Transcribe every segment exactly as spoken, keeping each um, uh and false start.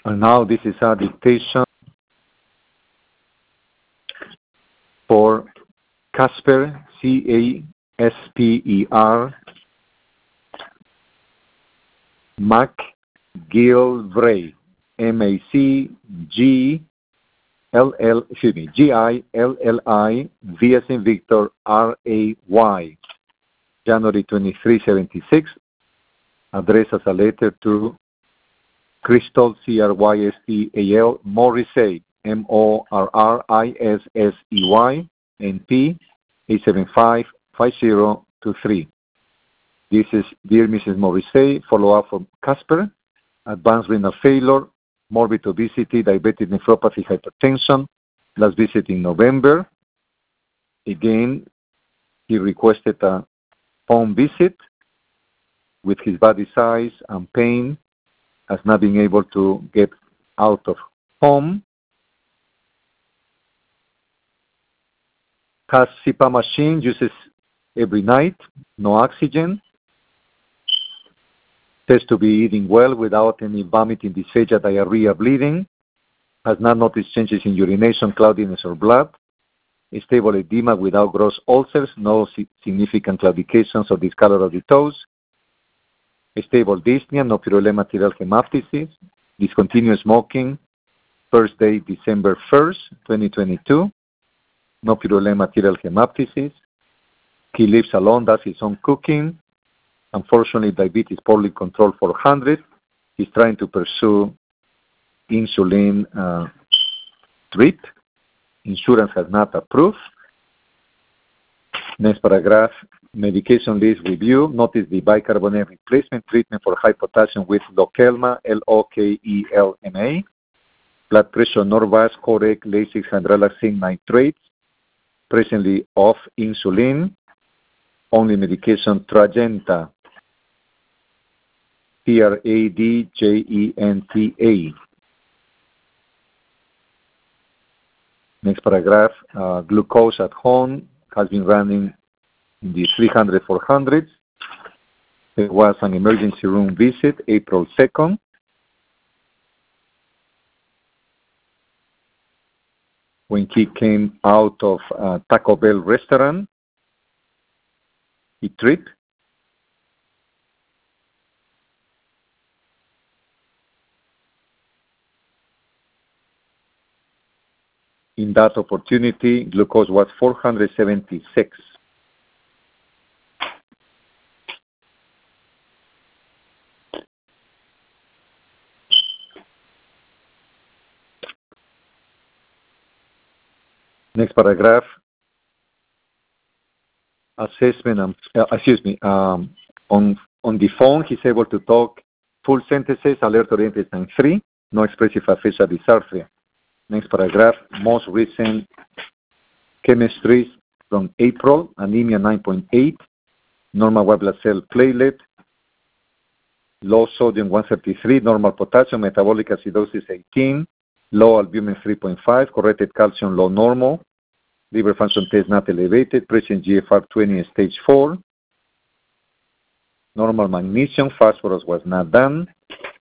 And now this is a dictation for Casper, C A S P E R, McGillivray, M A C G L L, excuse me, G I L L I, V as in Victor, R A Y, January twenty-third, seventy-six, addressed as a letter to Crystal, C R Y S T A L, Morrissey, M O R R I S S E Y, N P, eight seven five, five zero two three. This is, dear Missus Morrissey, follow-up from Casper, advanced renal failure, morbid obesity, diabetic nephropathy, hypertension, last visit in November. Again, he requested a home visit with his body size and pain, as not being able to get out of home. Has C PAP machine, uses every night, no oxygen. Says to be eating well without any vomiting, dysphagia, diarrhea, bleeding. Has not noticed changes in urination, cloudiness, or blood. Stable edema without gross ulcers, no significant claudications or discolor of the toes. Stable dyspnea, no purulent arterial hemoptysis. Discontinued smoking, first day December first, twenty twenty-two. No purulent arterial hemoptysis. He lives alone, does his own cooking. Unfortunately, diabetes poorly controlled four hundred. He's trying to pursue insulin uh, drip. Insurance has not approved. Next paragraph, medication list review. Notice the bicarbonate replacement treatment for high potassium with Lokelma, L O K E L M A. Blood pressure, Norvasc, Corec, Lasix, Hydralazine nitrates. Presently off insulin. Only medication Trajenta. T R A D J E N T A. Next paragraph, uh, glucose at home has been running in the three hundred, four hundreds. There was an emergency room visit April second. When he came out of a Taco Bell restaurant, he tripped. In that opportunity, glucose was four hundred seventy-six. Next paragraph. Assessment, um, uh, excuse me, um, on, on the phone, he's able to talk full sentences, alert-oriented and three, no expressive aphasia dysarthria. Next paragraph, most recent chemistries from April, anemia nine point eight, normal white blood cell platelet, low sodium one thirty-three, normal potassium, metabolic acidosis eighteen, low albumin three point five, corrected calcium low normal, liver function test not elevated, present G F R twenty stage four, normal magnesium, phosphorus was not done.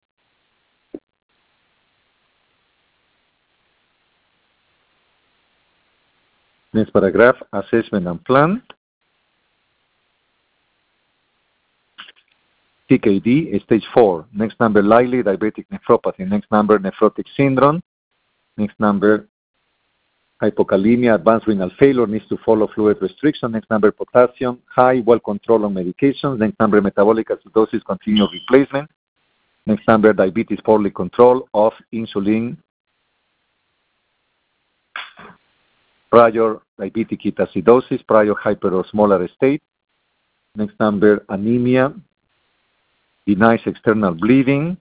Next paragraph, assessment and plan. T K D, stage four. Next number, likely diabetic nephropathy. Next number, nephrotic syndrome. Next number, hypokalemia, advanced renal failure, needs to follow fluid restriction. Next number, potassium, high, well controlled on medications. Next number, metabolic acidosis, continued replacement. Next number, diabetes poorly controlled, off insulin. Prior diabetic ketoacidosis, prior hyperosmolar state. Next number, anemia, denies external bleeding.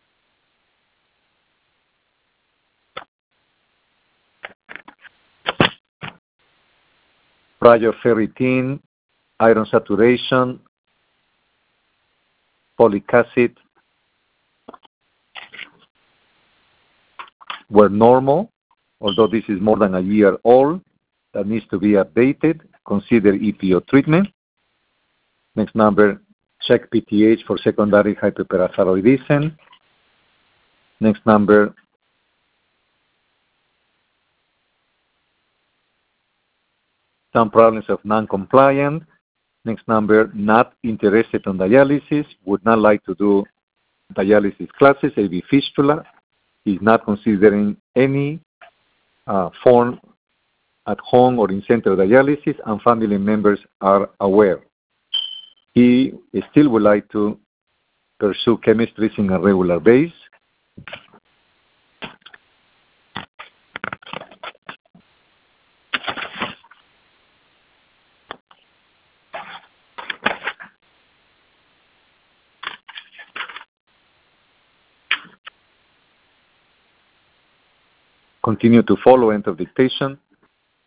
Prior ferritin, iron saturation, folic acid were normal, although this is more than a year old. That needs to be updated. Consider E P O treatment. Next number, check P T H for secondary hyperparathyroidism. Next number, some problems of non-compliant. Next number, not interested on dialysis, would not like to do dialysis classes, A V fistula, is not considering any uh, form at home or in center dialysis, and family members are aware. He still would like to pursue chemistry in a regular basis. Continue to follow, end of dictation.